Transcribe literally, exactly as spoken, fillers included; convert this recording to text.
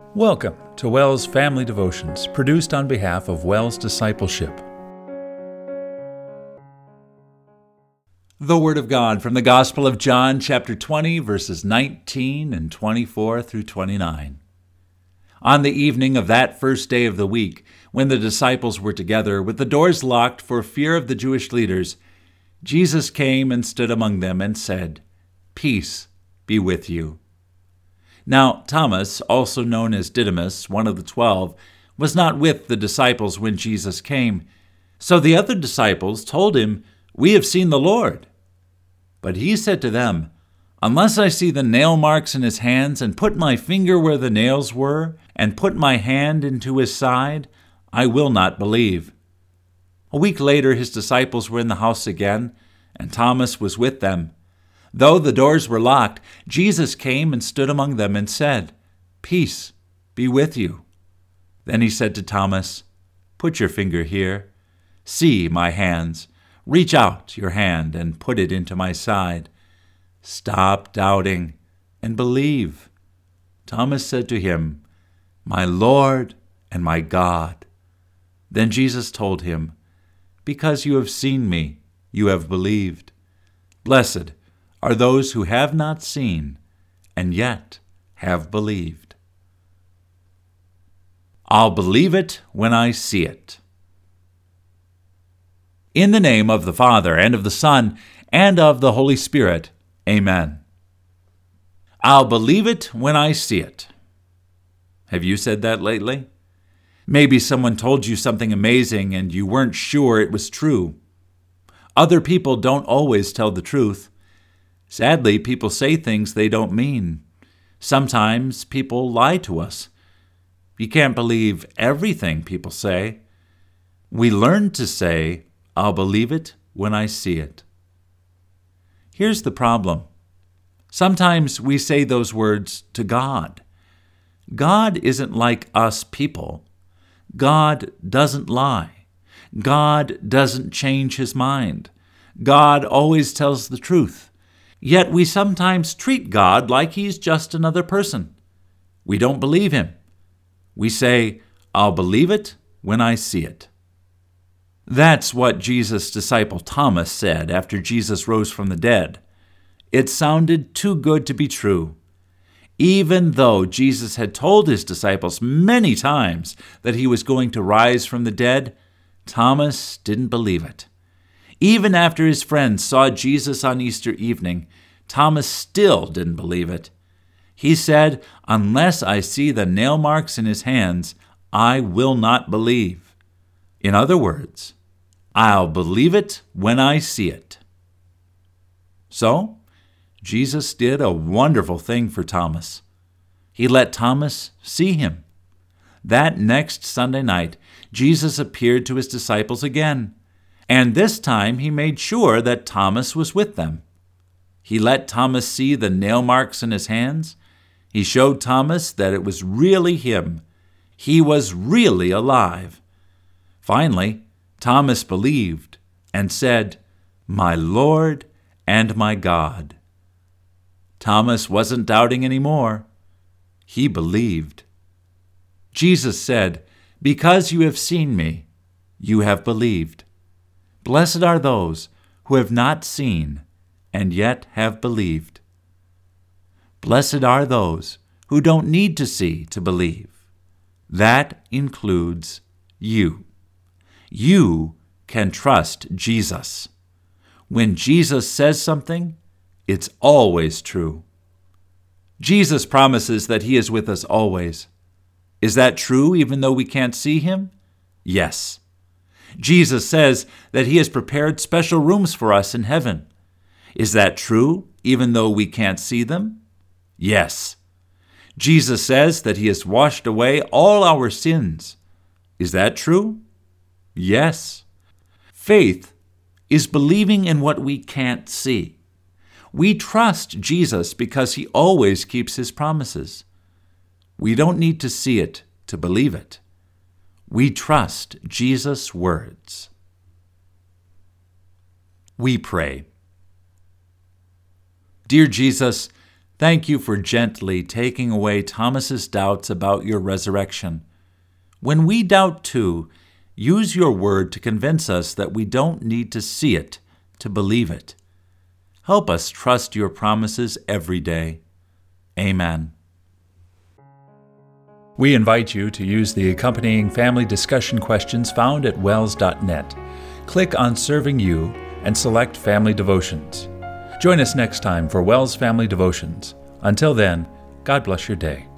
Welcome to WELS Family Devotions, produced on behalf of WELS Discipleship. The Word of God from the Gospel of John, chapter twenty, verses nineteen and twenty-four through twenty-nine. On the evening of that first day of the week, when the disciples were together, with the doors locked for fear of the Jewish leaders, Jesus came and stood among them and said, "Peace be with you." Now Thomas, also known as Didymus, one of the twelve, was not with the disciples when Jesus came. So the other disciples told him, "We have seen the Lord." But he said to them, "Unless I see the nail marks in his hands, and put my finger where the nails were, and put my hand into his side, I will not believe." A week later his disciples were in the house again, and Thomas was with them. Though the doors were locked, Jesus came and stood among them and said, "Peace be with you." Then he said to Thomas, "Put your finger here. See my hands. Reach out your hand and put it into my side. Stop doubting and believe." Thomas said to him, "My Lord and my God." Then Jesus told him, "Because you have seen me, you have believed. Blessed are those who have not seen and yet have believed." I'll believe it when I see it. In the name of the Father, and of the Son, and of the Holy Spirit, Amen. I'll believe it when I see it. Have you said that lately? Maybe someone told you something amazing and you weren't sure it was true. Other people don't always tell the truth. Sadly, people say things they don't mean. Sometimes people lie to us. You can't believe everything people say. We learn to say, "I'll believe it when I see it." Here's the problem. Sometimes we say those words to God. God isn't like us people. God doesn't lie. God doesn't change his mind. God always tells the truth. Yet we sometimes treat God like he's just another person. We don't believe him. We say, "I'll believe it when I see it." That's what Jesus' disciple Thomas said after Jesus rose from the dead. It sounded too good to be true. Even though Jesus had told his disciples many times that he was going to rise from the dead, Thomas didn't believe it. Even after his friends saw Jesus on Easter evening, Thomas still didn't believe it. He said, "Unless I see the nail marks in his hands, I will not believe." In other words, I'll believe it when I see it. So, Jesus did a wonderful thing for Thomas. He let Thomas see him. That next Sunday night, Jesus appeared to his disciples again. And this time he made sure that Thomas was with them. He let Thomas see the nail marks in his hands. He showed Thomas that it was really him. He was really alive. Finally, Thomas believed and said, "My Lord and my God." Thomas wasn't doubting anymore. He believed. Jesus said, "Because you have seen me, you have believed. Blessed are those who have not seen and yet have believed." Blessed are those who don't need to see to believe. That includes you. You can trust Jesus. When Jesus says something, it's always true. Jesus promises that he is with us always. Is that true even though we can't see him? Yes. Jesus says that he has prepared special rooms for us in heaven. Is that true, even though we can't see them? Yes. Jesus says that he has washed away all our sins. Is that true? Yes. Faith is believing in what we can't see. We trust Jesus because he always keeps his promises. We don't need to see it to believe it. We trust Jesus' words. We pray. Dear Jesus, Thank you for gently taking away Thomas's doubts about your resurrection. When we doubt too, use your word to convince us that we don't need to see it to believe it. Help us trust your promises every day. Amen. We invite you to use the accompanying family discussion questions found at wells dot net. Click on Serving You and select Family Devotions. Join us next time for Wells Family Devotions. Until then, God bless your day.